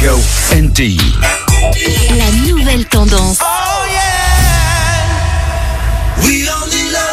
Go NTI. La nouvelle tendance. Oh yeah. We only love.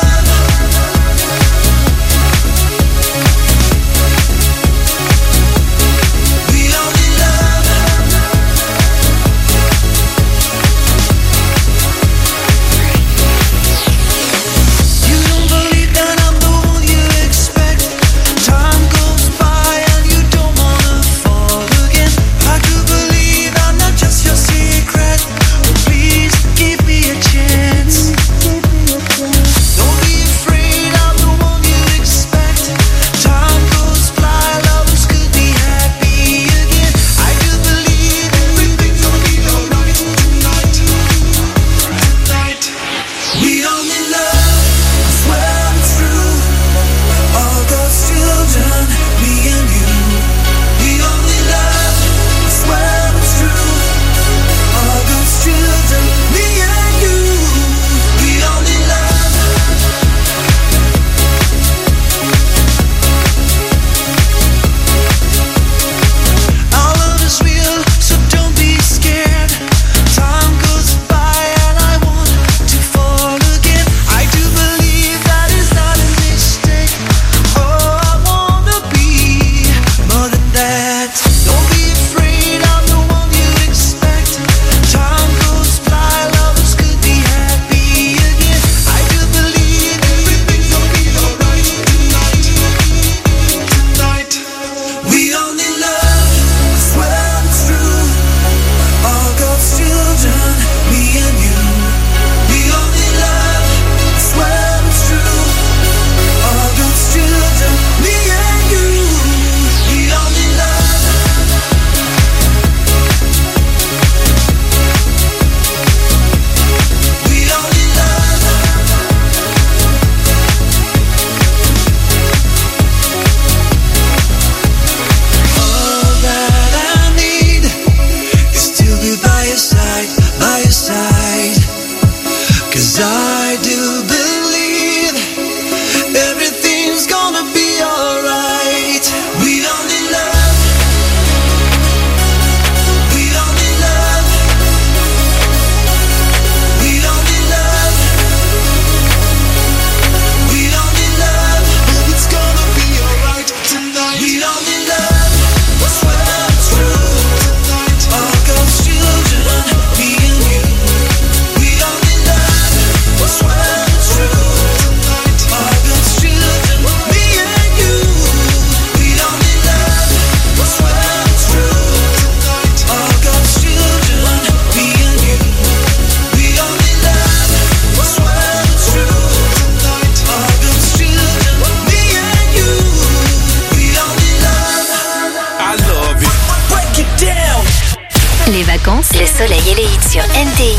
Les vacances, le soleil et les hits sur NTI.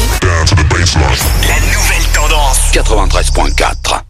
La nouvelle tendance 93.4.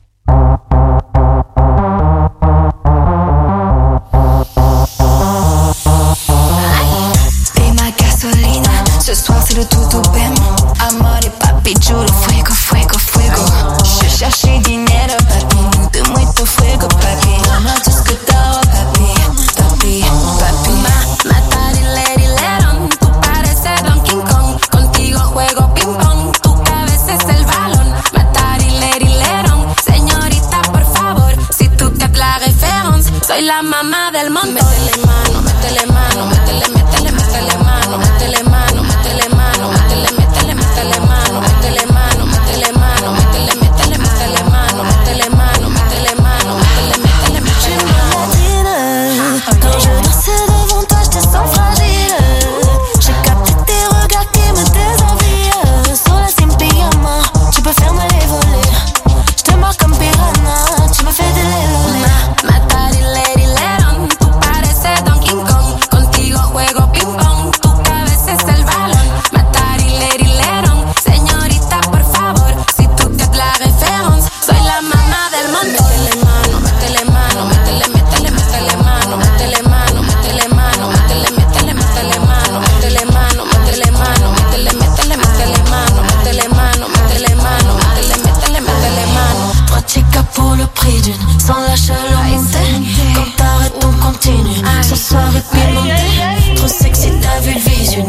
T'es ma gasolina, ce soir c'est le tout au bem. Amor et papi chulo, fuego, fuego, fuego. Je cherchais dinero, papi, de muito fuego, papi. Toma tus cuidados, papi, papi, papi. Matarilerilero, tú pareces Donkey Kong. Contigo juego ping pong, tu cabeza es el balón. Matarilerilero, señorita por favor, si tú te la référence, soy la mamá del montón. Métele mano, métele mano, métele, métele, métele mano, métele mano, métele mano, métele, métele, métele mano, métele mano, métele mano, métele, métele, métele mano, métele mano, métele mano, métele, métele, métele mano. Quand je danse devant toi, je te sens fragile. J'ai capté tes regards qui me désenvient. Sola sin pijama, tu peux faire me les voler. Je te marque comme piranha, tu me fais de l'élolé. Matarilerilero, tú pareces Donkey Kong. Contigo juego ping pong, tu cabeza es el balón. Matarilerilero, señorita por favor, si tú te la référence, soy la mamá del mundo. Métele mano, métele mano, métele, métele, métele mano, métele mano, métele mano, métele, métele, métele mano, métele mano, métele mano, métele, métele, métele mano, métele mano, métele mano, métele, métele, métele mano. 3 chicas pour le prix d'une, sans lâcher le monter. Quand t'arrêtes on continue, ce soir est pimenté. Trop sexy t'as vu le visu,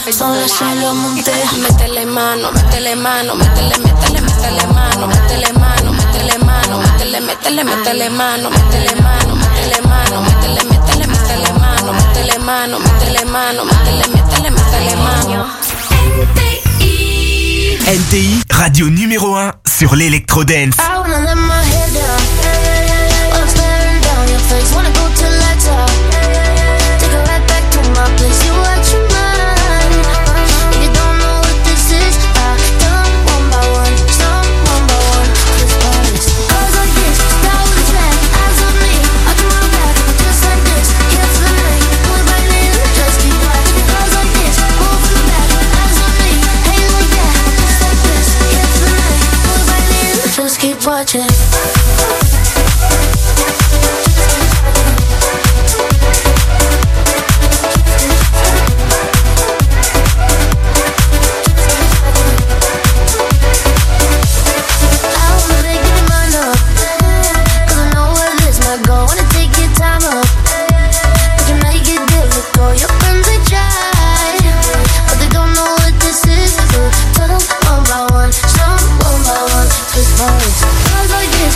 Sans lâcher le monter. Métele mano, métele mano, métele, métele, métele mano, métele mano, métele mano, métele, métele, métele mano, métele mano, métele mano, métele, métele, métele mano, métele mano, métele mano, métele, métele, métele mano. NTI, radio numéro 1 sur l'électro-dance. I wanna let my head down while I'm staring down your face. Wanna go till lights out. Take it right back to my place. You watch your mind. If you don't know what this is, I tell them one by one, some one by one. This party's girls like this, style with flat, eyes on me, up to my back, just like this. Here's the night, move right in, just keep watching. Girls like this, move from the back, eyes on me, hey like that, just like this. Here's the night, move right in, just keep watching. Girls like this,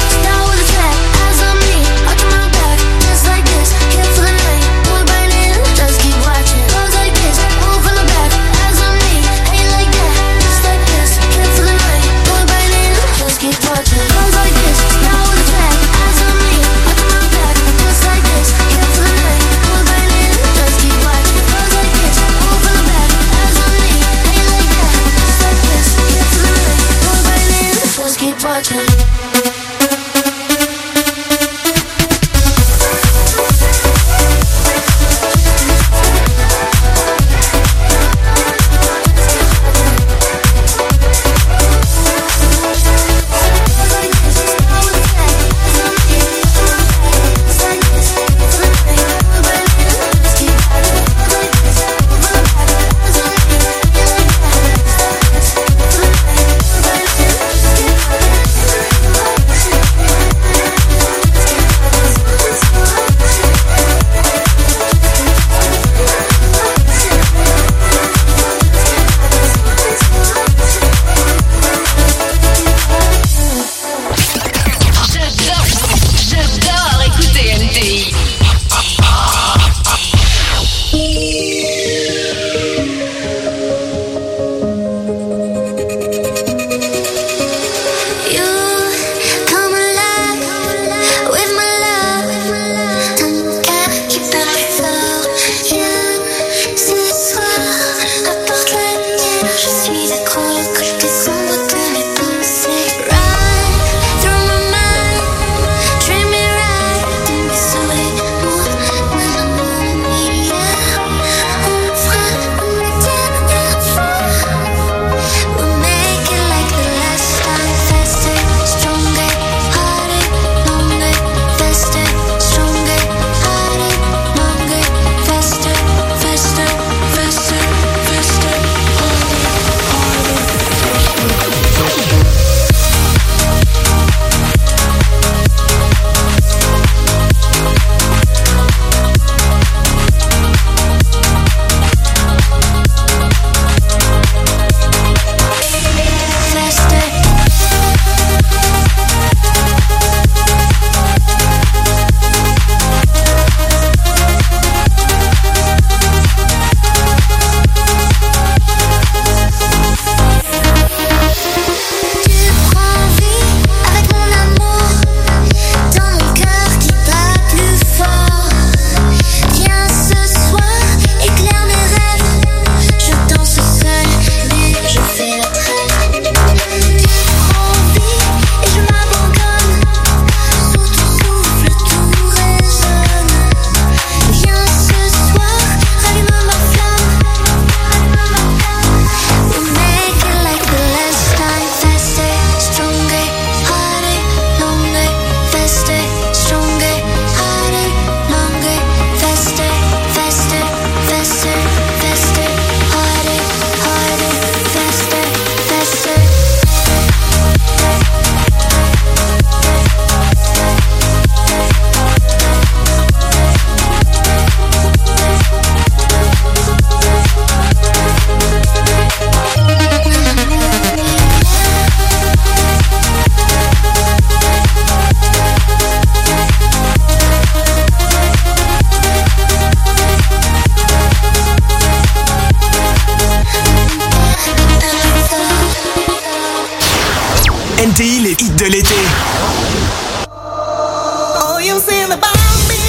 you seen about me?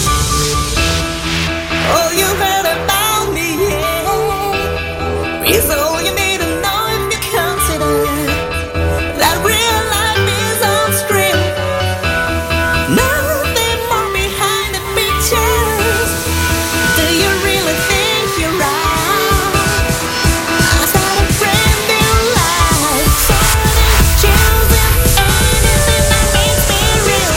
Oh, you heard about me, yeah. It's all you need to know if you consider that real life is on screen. Nothing more behind the pictures. Do you really think you're right? I start a brand new life, starting, choosing anything that makes me real.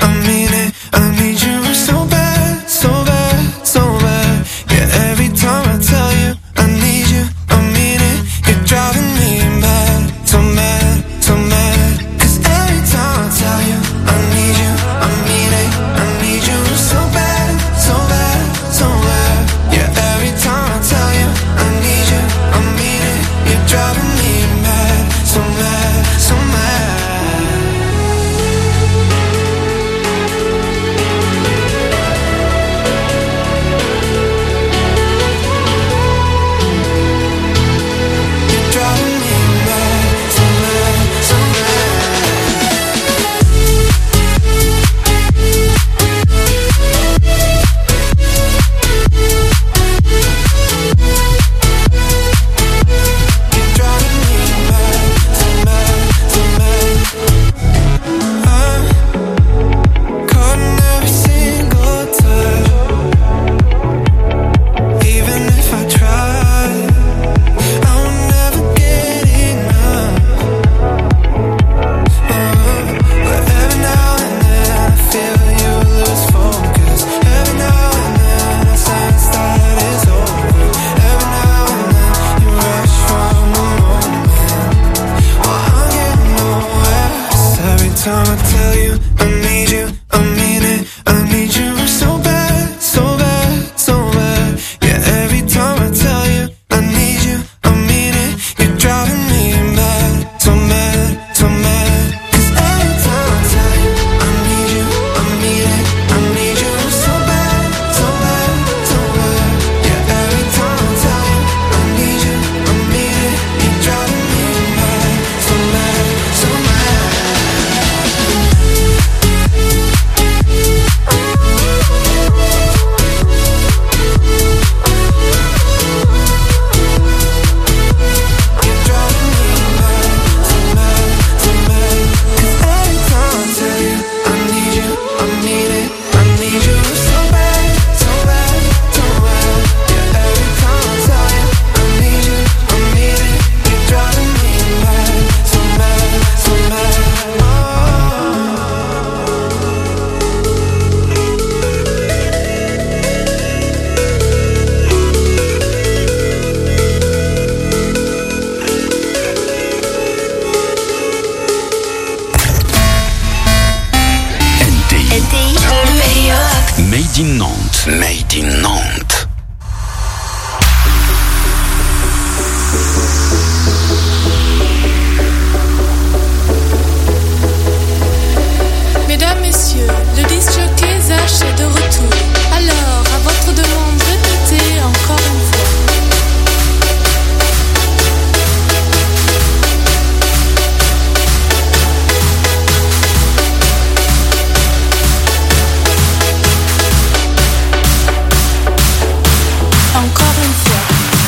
Time I encore une fois.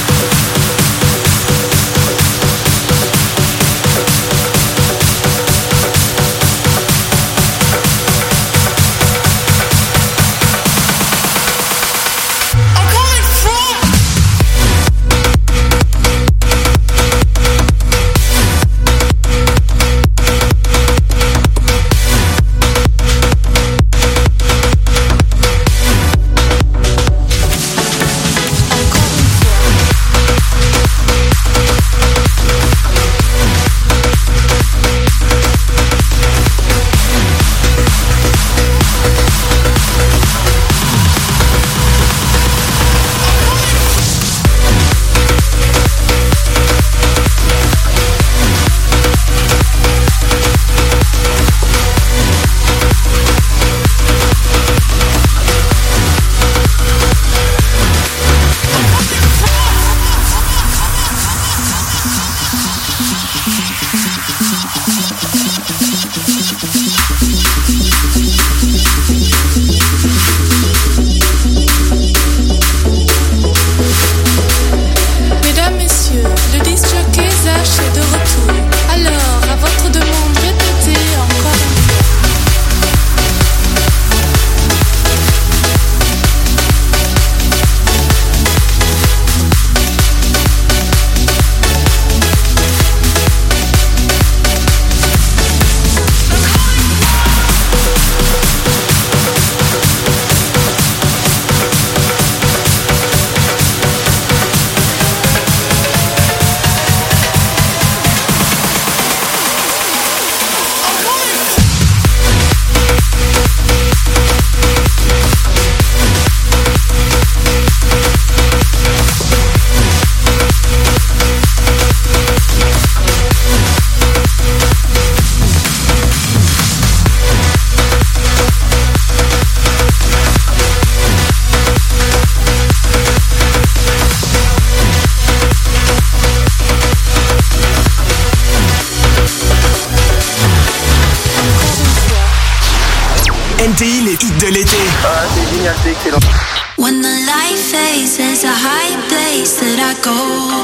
NTI, les hits de l'été. Ah, c'est génial, c'est excellent. When the light fades, there's a high place that I go.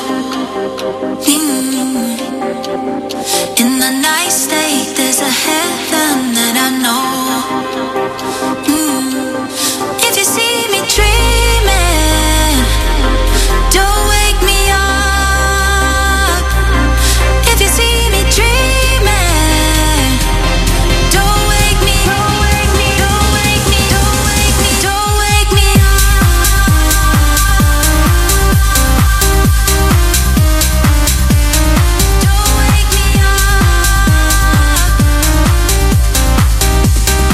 In the night state, there's a heaven that I know. If you see me dreaming, don't wake me up. If you see me dreaming, don't wake me, don't wake me, don't wake me, don't wake me, don't wake me up. Don't wake me up.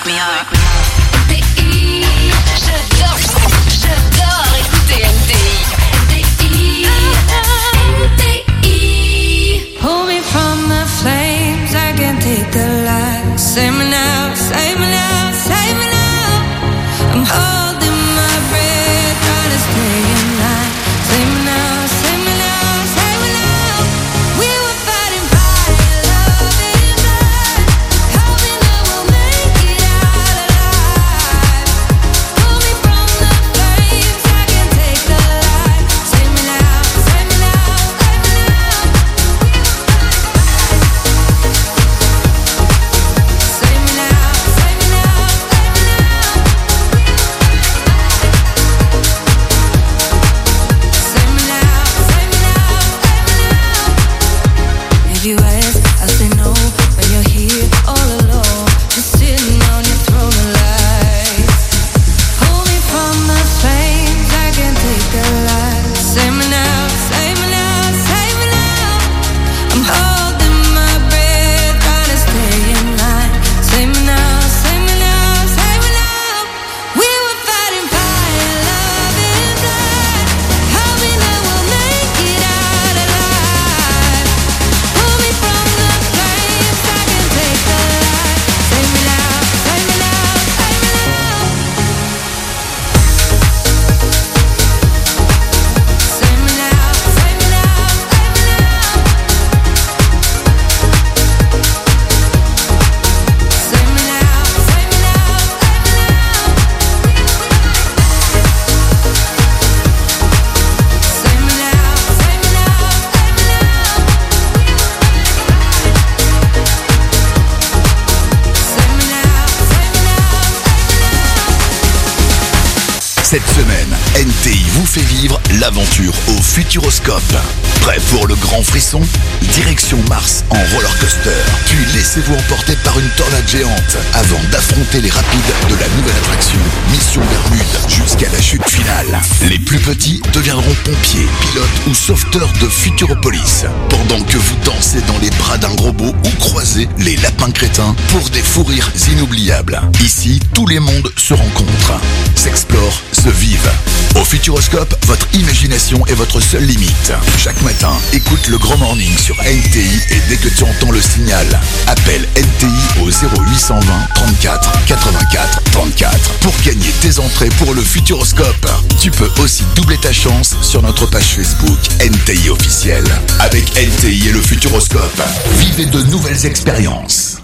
me up. NTI, j'adore écouter NTI. NTI. Pull me from the flames, I can take the light. Save me now, save me now, save me now. I'm holding my breath, trying to stay in line. Save me now, save me now, save me now. We were fighting fire, love and blood, hoping that we'll make it out alive. Pull me from the flames, I can take the light. Save me now, save me now, save me now. Save me now, save me now, save me now. Save me now, save me now, save me now. If you ask, I say no. When you're here all alone, just sitting on your throne of light. Pull me from the flames, I can take the light. Save me now, save me now, save me now. I'm holding my breath, trying to stay in line. Save me now, save me now, save me now. We were fighting fire, love and blood, hoping that we'll make it out alive. Pull me from the flames, I can take the light. Save me now, save me now, save me now. Save me now, save me now, save me now. Save me now, save me now, save me now. Save me now, save me now, save me now. Save me now, save me now. Cette semaine, NTI vous fait vivre l'aventure au Futuroscope. Prêt pour le grand frisson? Direction Mars en roller coaster. Puis laissez-vous emporter par une tornade géante avant d'affronter les rapides de la nouvelle attraction Mission Bermude jusqu'à la chute finale. Les plus petits deviendront pompiers, pilotes ou sauveteurs de Futuropolis. Pendant que vous dansez dans les bras d'un robot ou croisez les lapins crétins pour des fous rires inoubliables. Ici, tous les mondes se rencontrent, s'explorent, se vivent. Au Futuroscope, votre imagination est votre seule limite. Chaque matin, écoute le Grand Morning sur NTI et dès que tu entends le signal, appelle NTI au 0820 34 84 34 pour gagner tes entrées pour le Futuroscope. Tu peux aussi doubler ta chance sur notre page Facebook NTI officiel. Avec NTI et le Futuroscope, vivez de nouvelles expériences.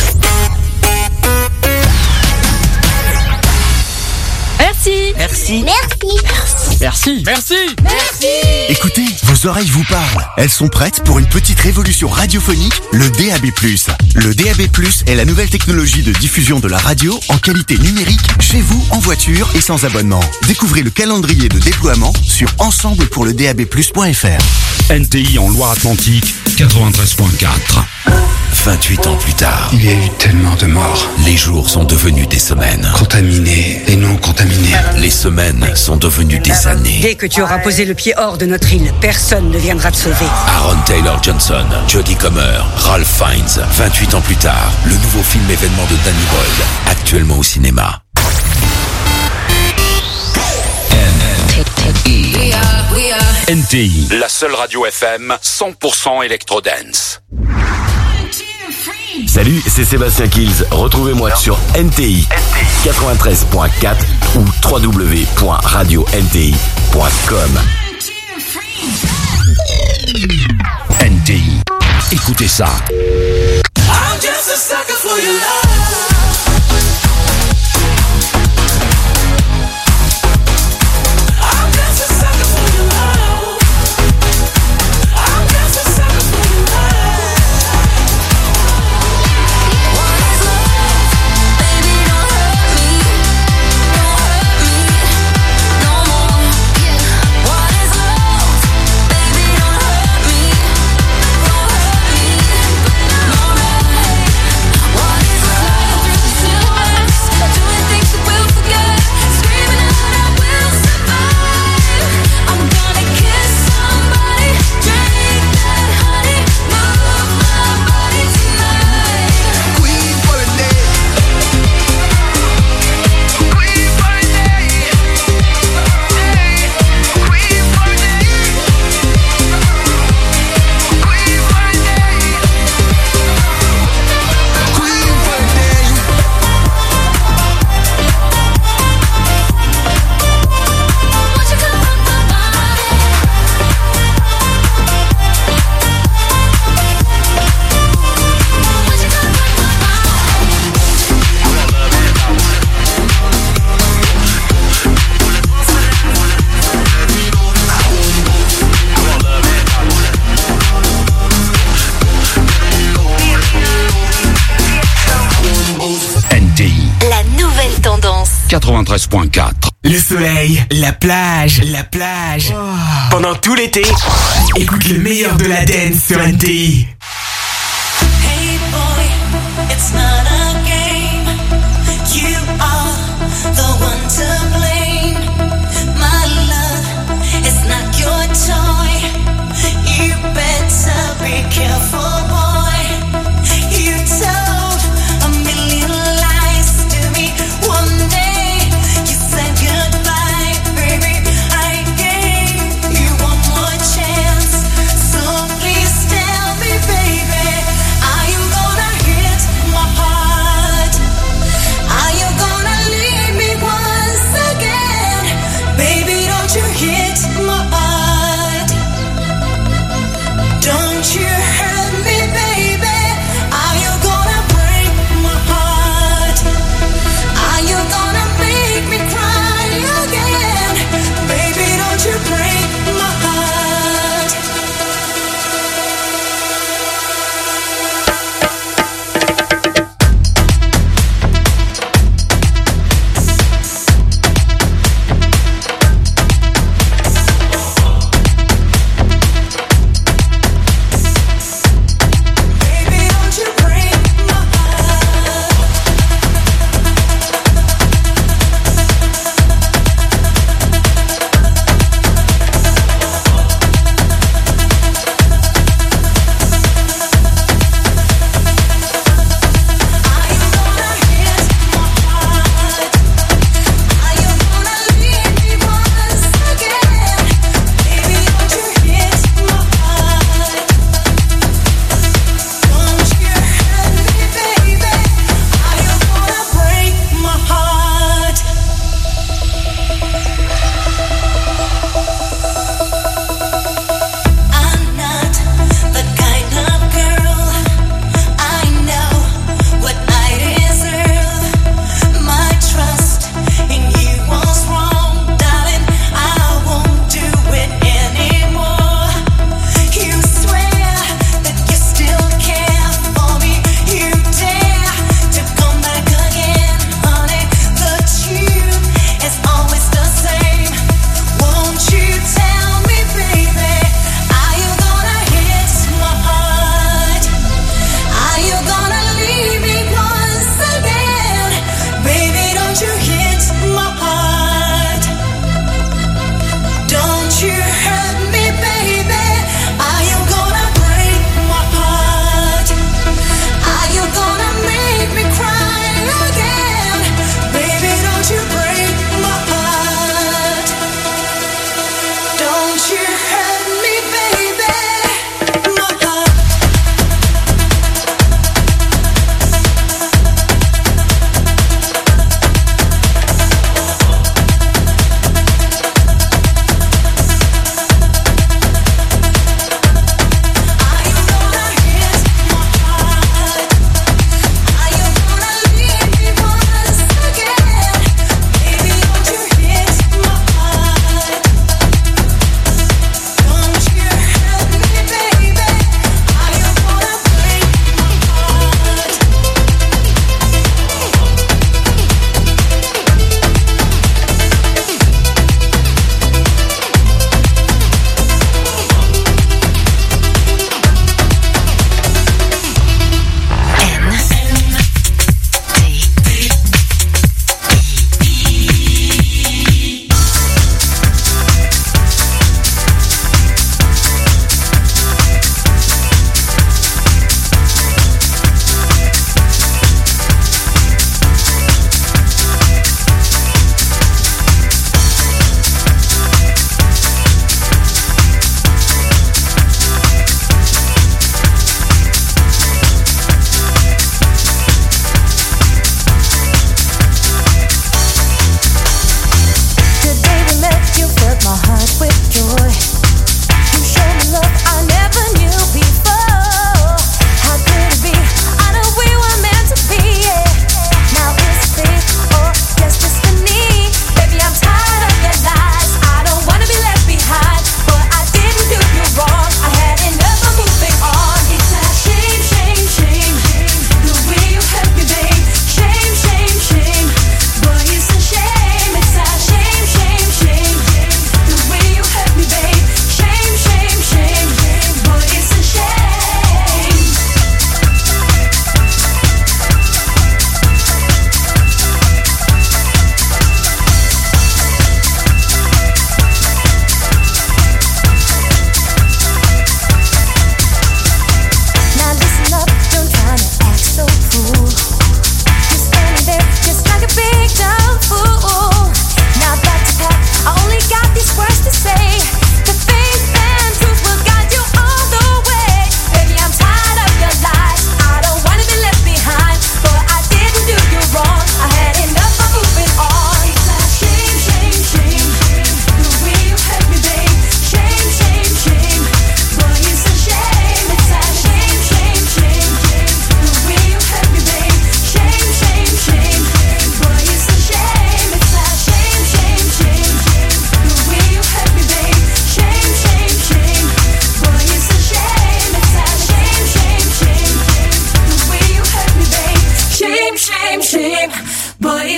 Merci. Merci. Écoutez, vos oreilles vous parlent. Elles sont prêtes pour une petite révolution radiophonique, le DAB+. Le DAB+, est la nouvelle technologie de diffusion de la radio en qualité numérique, chez vous, en voiture et sans abonnement. Découvrez le calendrier de déploiement sur ensemblepourledab+.fr. NTI en Loire-Atlantique, 93.4. 28 ans plus tard, Il y a eu tellement de morts, les jours sont devenus des semaines. contaminés et non contaminés. Les semaines sont devenues des années. Dès que tu auras posé le pied hors de notre île, personne ne viendra te sauver. Aaron Taylor Johnson, Jodie Comer, Ralph Fiennes. 28 ans plus tard, le nouveau film événement de Danny Boyle, actuellement au cinéma. NTI, la seule radio FM 100% électro-dance. Salut, c'est Sébastien Kills. Retrouvez-moi sur NTI 93.4 ou www.radio-nti.com. NTI, écoutez ça. I'm just a sucker for your love. What is love? 93.4. Le soleil, la plage. Pendant tout l'été, écoute le meilleur de la dance sur NTI. Hey boy, it's not a game. You are the one to blame. My love, it's not your toy. You better be careful, boy. You told a million lies to me one day. You said goodbye, baby. I gave you one more chance. So please tell me, baby, are you gonna hit my heart?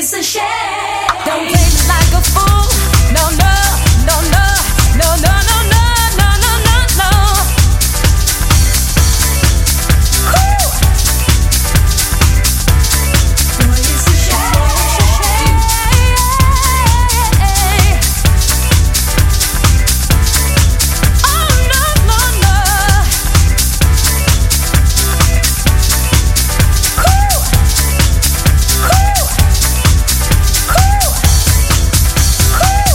it's a shame. Don't play me like a fool. No, no, no, no, no, no, no, no, no, no, no, no. Woo! Boy, it's a shame. Oh, no, no, no. Cool. Cool. Cool. Cool.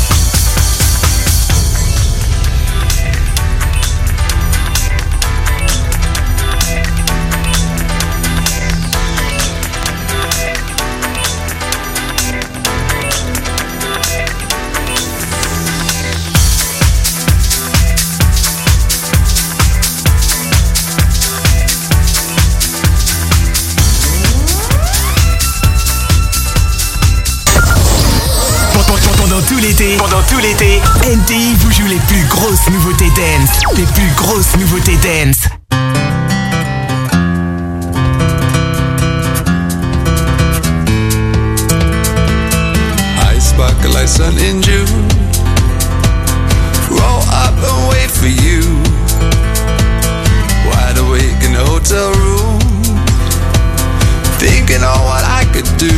Pendant tout l'été, NTI vous joue les plus grosses nouveautés dance. Les plus grosses nouveautés dance. I sparkle like sun in June. Roll up and wait for you. Wide awake in a hotel room, thinking on what I could do.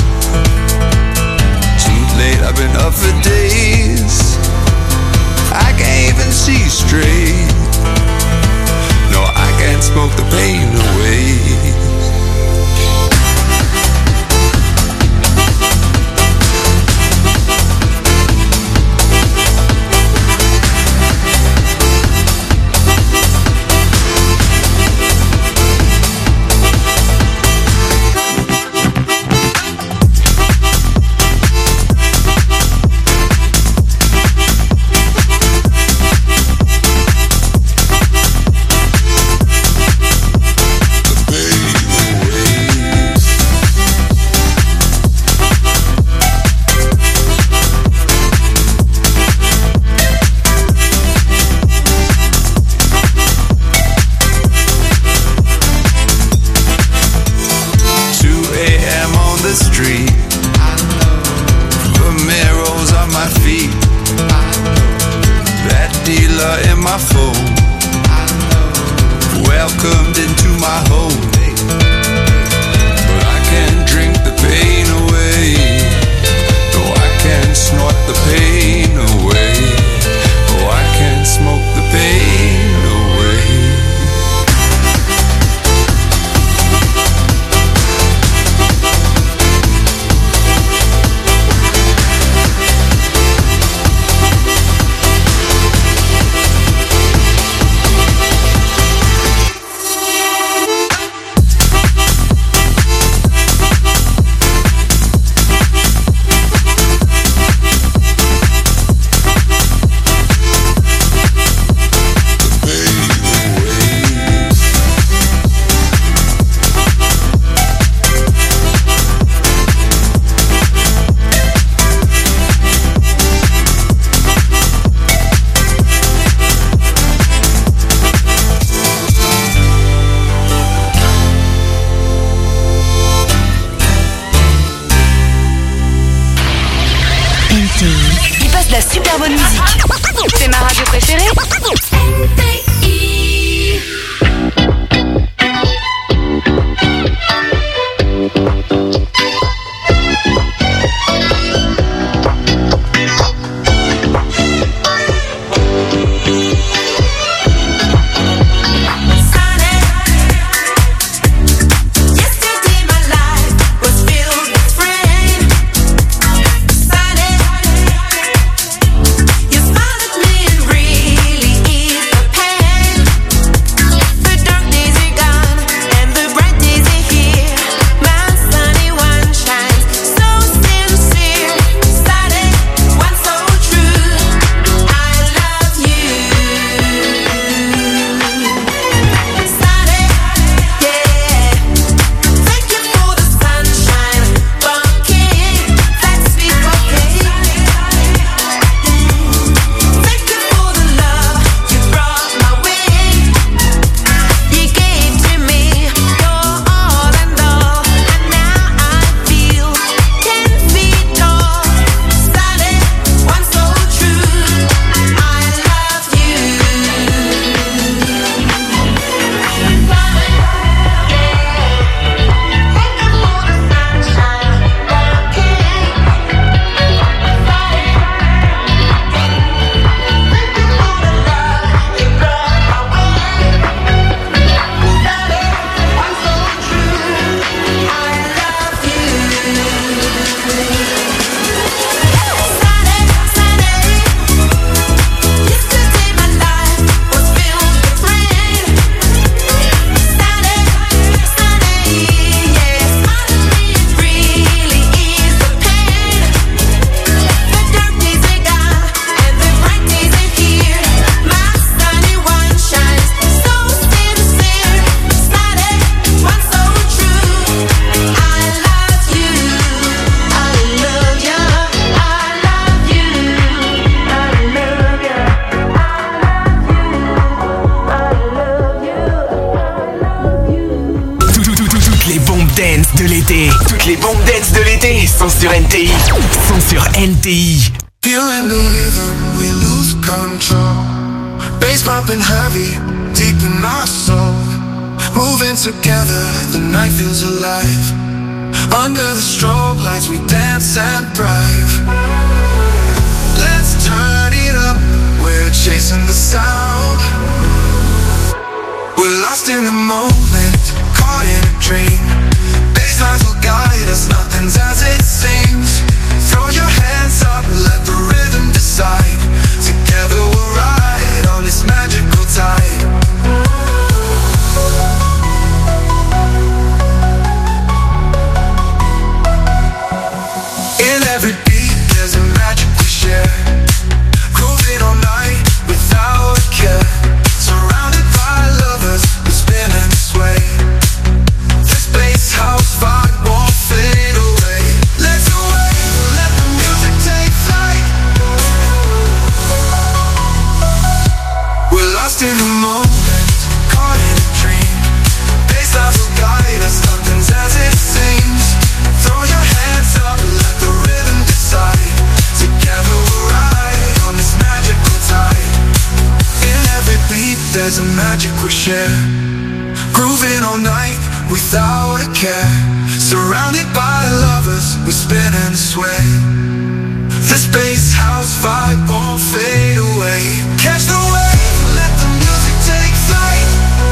Late, I've been up for days. I can't even see straight. No, I can't smoke the pain away. Il passe de la super bonne musique. C'est ma radio préférée. You smiled at me and really eased the pain. sont sur NTI. Sont sur NTI. Feeling the rhythm, we lose control. Bass pumping heavy, deep in our soul. Moving together, the night feels alive. Under the strobe lights, we dance and thrive. Let's turn it up, we're chasing the sound. We're lost in the moment, caught in a dream. Basslines will guide us, nothing's as it seems. Throw your hands up, let the rhythm decide. Together we'll ride on this magical tide. In every beat there's a magic we share. Grooving all night without a care. Surrounded by lovers who spin and sway. This bass house vibe won't fade away. Let's away, let the music take flight. We're lost in the moment, caught in a dream. Bass lines will guide us, nothing's as it seems. Throw your hands up, let the rhythm decide. Together we'll ride on this magical tide. In every beat there's a magic we share. Grooving all night without a care. Surrounded by lovers who spin and sway. This bass house vibe won't fade away. Catch the wave, let the music take flight.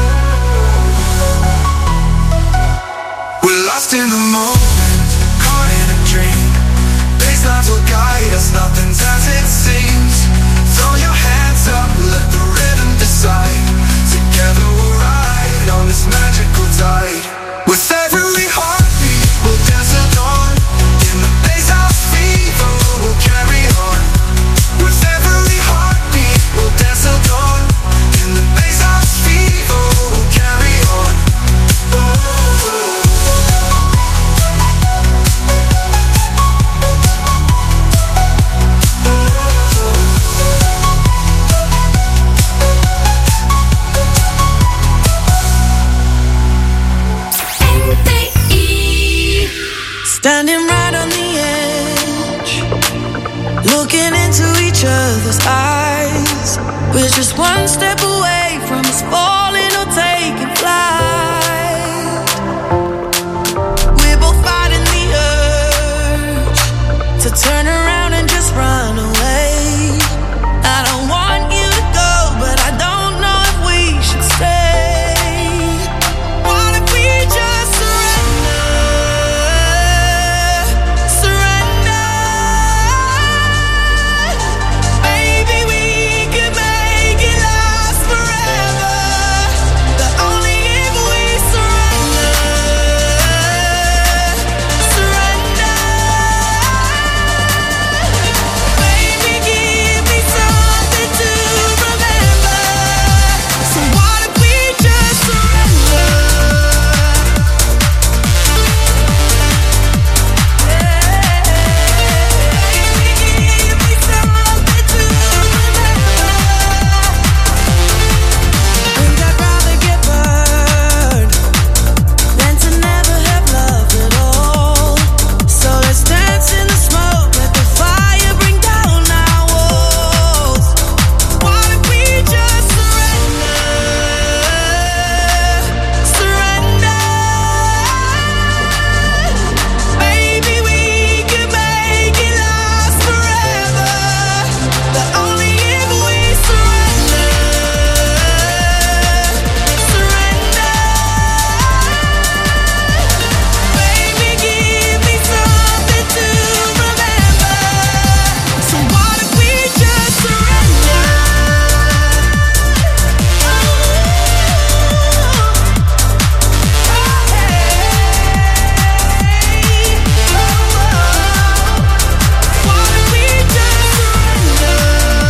We're lost in the moment, caught in a dream. Basslines will guide us, nothing's as it seems. Throw your hands up, let the rhythm decide. Together we'll ride on this magical tide. With every heartbeat, we'll dance till dawn. In the bass house fever, we'll carry on. With every heartbeat, we'll dance till dawn. In the bass house fever, we'll carry on. Standing right on the edge, looking into each other's eyes. We're just one step away from us falling or taking flight. We're both fighting the urge to turn around and just run away. I don't want you to go, but I don't know if we should stay. What if we just surrender? Maybe we could make it last forever. But only if we surrender. Baby, give me something to remember. So what if we just surrender? Think I'd rather get burned than to never have loved at all. So let's dance in the smoke, let the fire bring down our walls. What if we just surrender? Surrender. Maybe we could make it last forever. But only if we surrender. Surrender. Baby, give me something to remember. So what if we just surrender? What if we just surrender?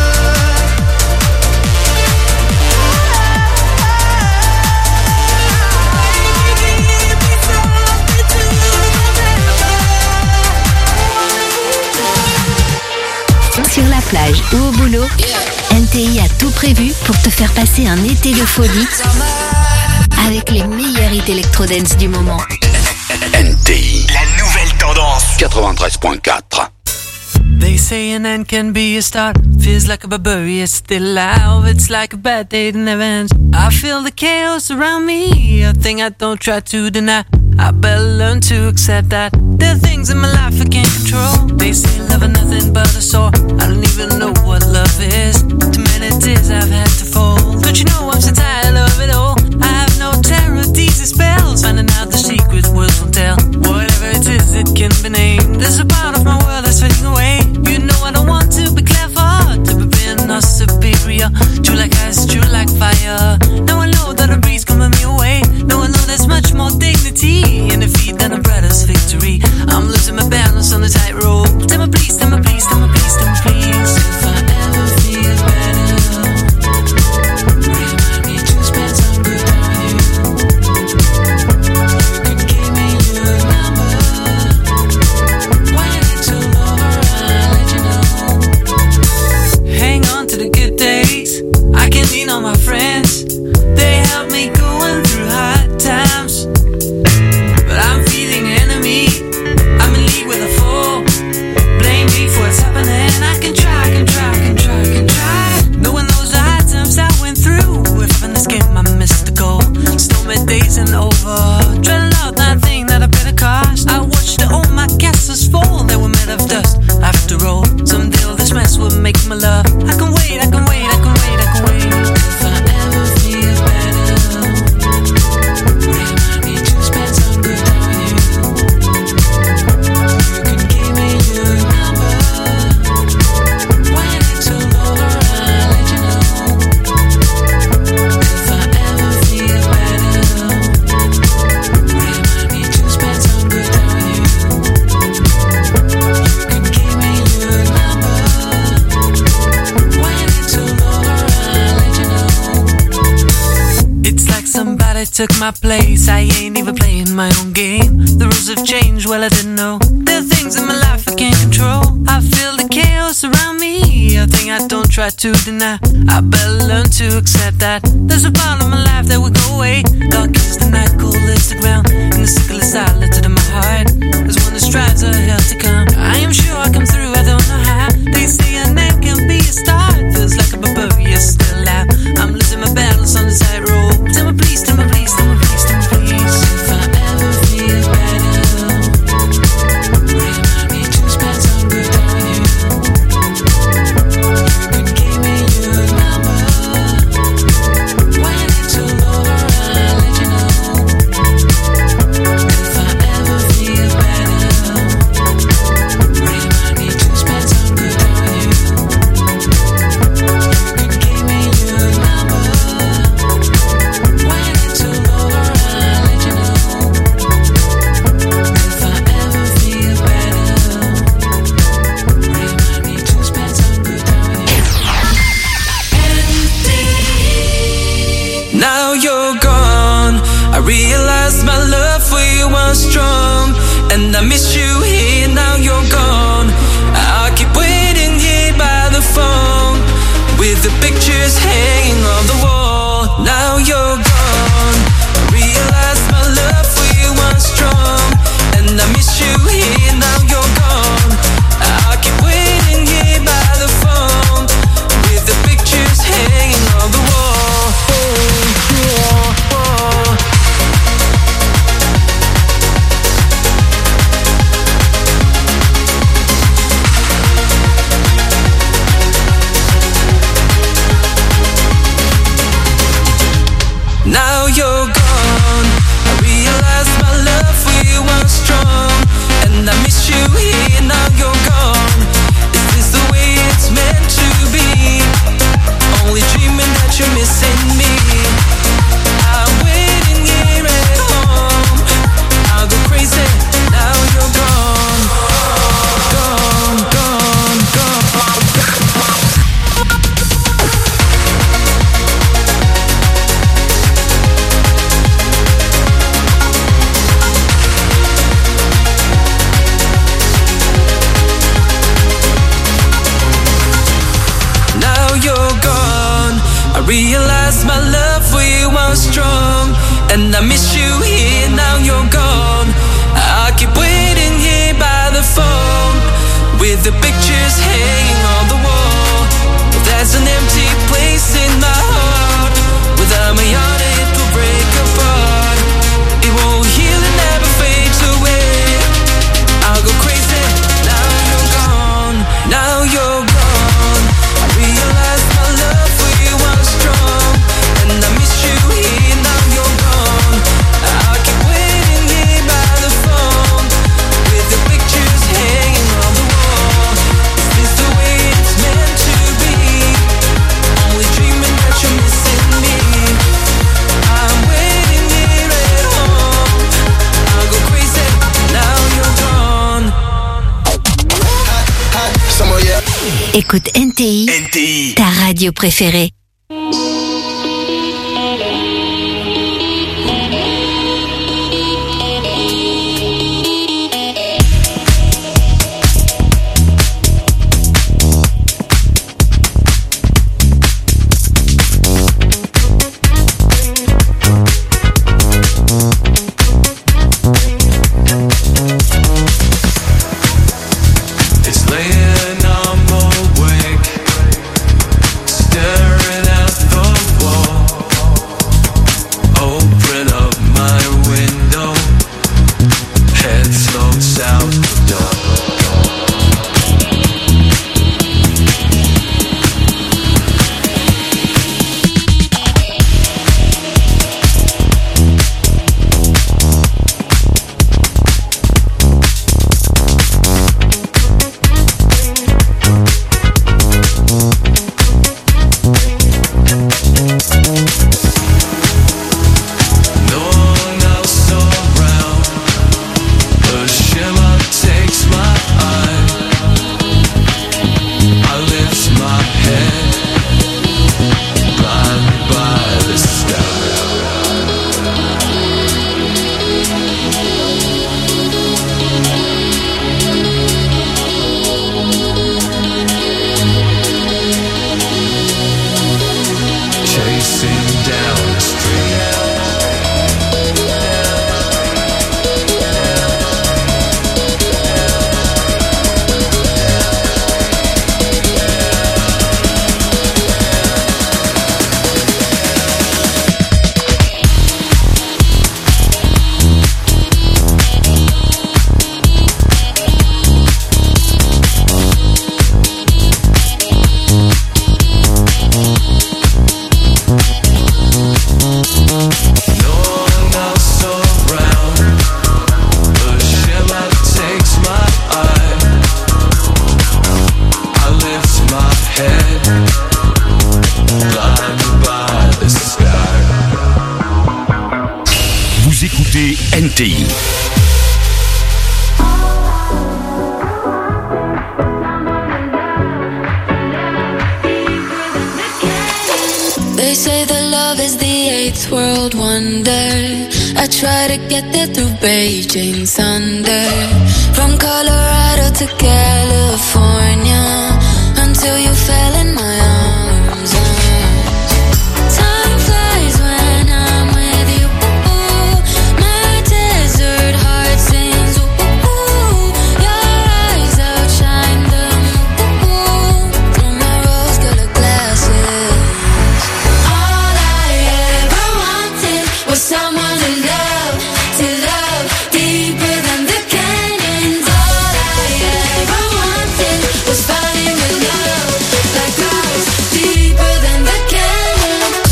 Sur la plage ou au boulot, NTI a tout prévu pour te faire passer un été de folie avec les meilleurs hits électro-dance du moment. NTI, La nouvelle Tendance 93.4. They say an end can be a start. Feels like a barbarian, it's still alive. It's like a bad day that never ends. I feel the chaos around me, a thing I don't try to deny. I better learn to accept that there are things in my life I can't control. They say love is nothing but a sore. I don't even know what love is. Too many tears I've had to fold. Don't you know I'm so tired of it all? I have no terror, these are spells. Finding out the secret words won't tell. Whatever it is, it can be named. There's a part of my world that's fading away. You know I don't want to be clever, to be being or superior. True like ice, true like fire. Now I know that a breeze coming me away. Now I know there's much more dignity in defeat than a brother's victory. I'm losing my balance on the tightrope. Tell me please, tell me please, tell me please, tell me please. If I ever feel better, remind me to spend some good on you. You can give me your number. When it's all over, I'll let you know. Hang on to the good days. I can lean on my friends. They help me going through hard times. But I'm feeling enemy. I'm in league with a fool. Blame me for what's happening. I can try. No one knows the hard times I went through. If in this game I missed the goal. Stormy days and over. Dreading out that thing that I better cost. I watched all my castles fall. They were made of dust. After all, someday all this mess will make my love. I can wait. If I ever feel better, remind me to spend some good on you. You can give me your number. When it's all over, I'll let you know. If I ever feel better, remind me to spend some good on you. You can give me your number. When it's all over, I'll let you know. It's like somebody took my place. I ain't even playing my own game. The rules have changed, well I didn't know. There are things in my life I can't control. I feel the chaos around me, a thing I don't try to deny. I better learn to accept that there's a part of my life that will go away. Dark is the night, cold is the ground, and the sickle is silent in my heart. There's one that strives a hell to come. I am sure I come through, I don't know how. They say an end can be a start. Feels like a barbarian still alive. I'm losing my balance on the tightrope. Tell me please, tell me please, tell me please, tell me please. If I ever feel better, remind me to spend some good on you. You can give me your number. When it's all over, I'll let you know. If I ever feel better, remind me to spend some good on you. You can give me your number. When it's all over, I'll let you know. If I ever feel better, remind me to spend some good on you. Now you're gone. I realize my love for you was strong, and I miss you here. Now you're gone. I keep waiting here by the phone, with the pictures hanging on the wall. Now you're gone. I realize my love for you was strong, and I miss you here. Now you're gone. I keep waiting here by the phone, with the pictures hanging on the wall. Now you're gone. I realize my love for you was strong, and I miss you here. Now you're gone. Is this the way it's meant to be? Only dreaming that you're missing me. I'm waiting here at home. I'll go crazy. Now you're gone. Gone, gone, gone. Now you're gone. I realize my love for you was strong, and I miss you here. Now you're gone. I keep waiting here with the pictures hanging on the wall. But there's an empty place in my heart. Without me on it will break apart. It won't heal and never fades away. I'll go crazy, now you're gone. Now you're gone. I realize my love for you was strong, and I miss you here, now you're gone. I keep waiting here by the phone, with the pictures hanging on the wall. Is this the way it's meant to be? Only dreaming that you're missing me. I'm waiting here at home. I'll go crazy, now you're gone. Écoute NTI, ta radio préférée. It's laying on my wake, staring at the wall. Open up my window, head slopes out the door. No one else around. The shimmer takes my eye. I lift my head, blinded by the chasing down the street. No one else around. The shimmer takes my eye. I lift my head, blinded by the sky. Vous écoutez NTI. They say that love is the eighth world wonder. I try to get there through Beijing thunder. From Colorado to California, until you fell in my arms. Time flies when I'm with you. My desert heart sings. Your eyes outshine them. Through my rose-colored glasses. All I ever wanted was someone to love deeper than the canyons. All I ever wanted was falling in love like ours, deeper than the canyons.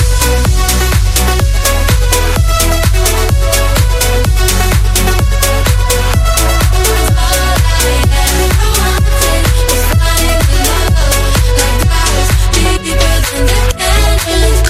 All I ever wanted was falling in love like ours, deeper than the canyons.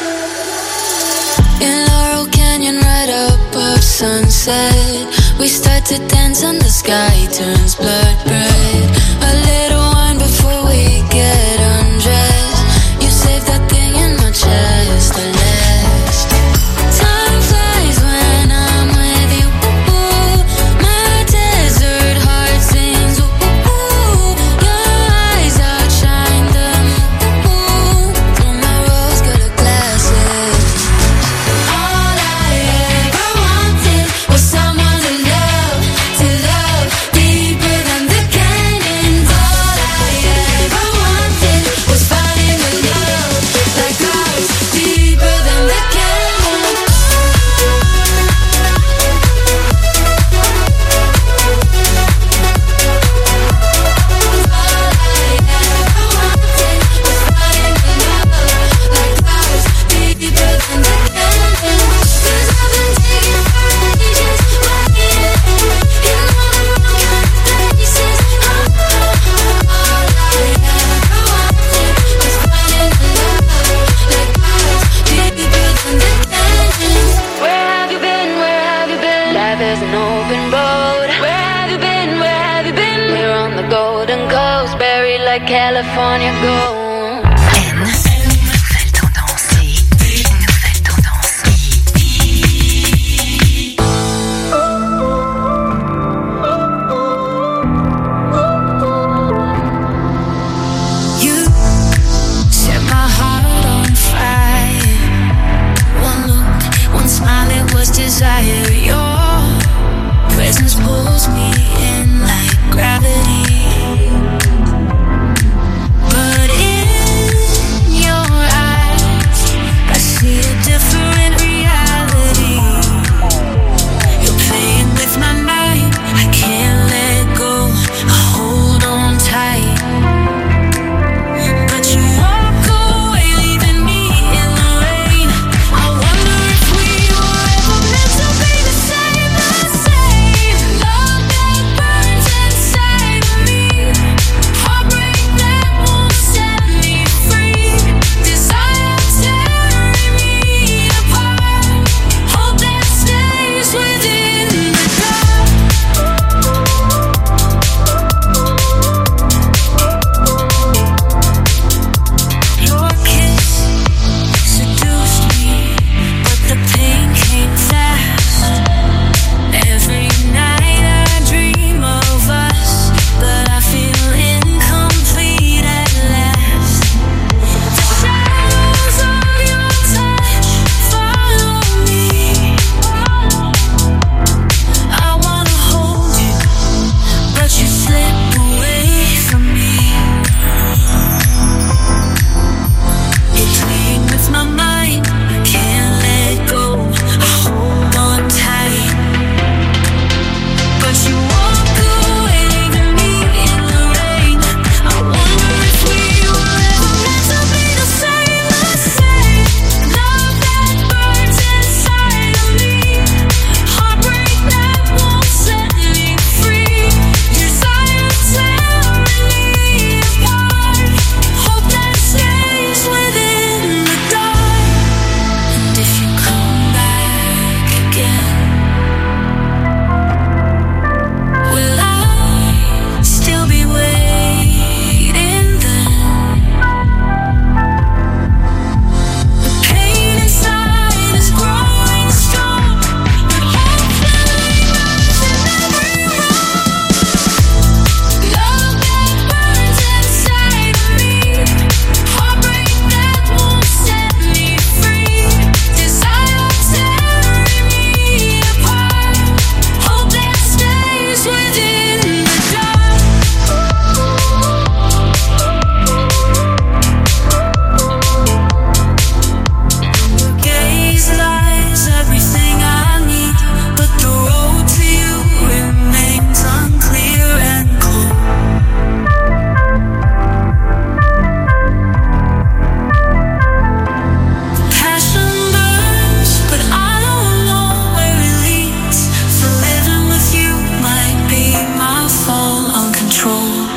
In Laurel Canyon, right above sunset, we start to dance and the sky turns blood red. A little wine before we get undressed. You save that thing in my chest, the last. Time flies when I'm with you. My desert heart sings. Your eyes outshine them. Through my rose-colored glasses. All I ever wanted was someone to love deeper than the golden coast, buried like California gold.